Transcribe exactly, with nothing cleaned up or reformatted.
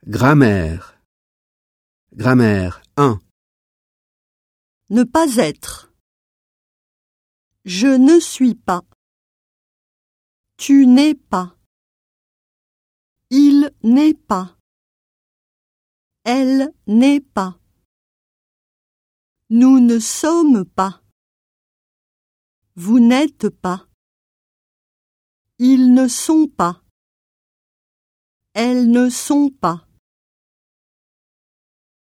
Grammaire. Grammaire un. Ne pas être. Je ne suis pas. Tu n'es pas. Il n'est pas. Elle n'est pas. Nous ne sommes pas. Vous n'êtes pas. Ils ne sont pas. Elles ne sont pas.